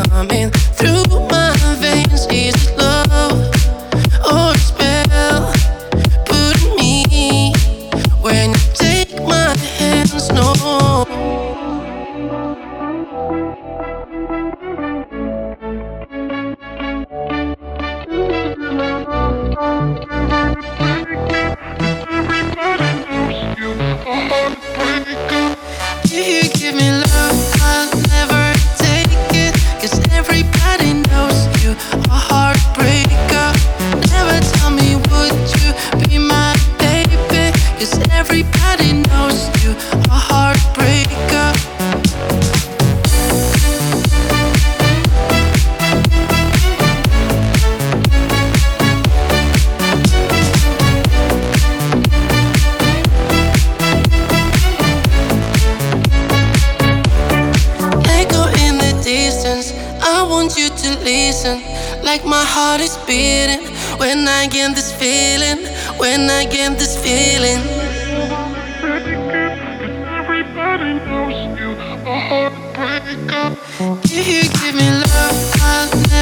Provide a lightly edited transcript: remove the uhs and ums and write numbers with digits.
coming through my veins. Is it love or a spell? Put me when you take my hands. No. If you give me love, I'll never take it. 'Cause everybody knows you a heartbreaker. Never tell me, would you be my baby? 'Cause everybody knows you a heartbreaker. Echo in the distance, I want you to listen. Like my heart is beating when I get this feeling. When I get this feeling. Everybody knows you a heartbreaker. If you give me love, I'll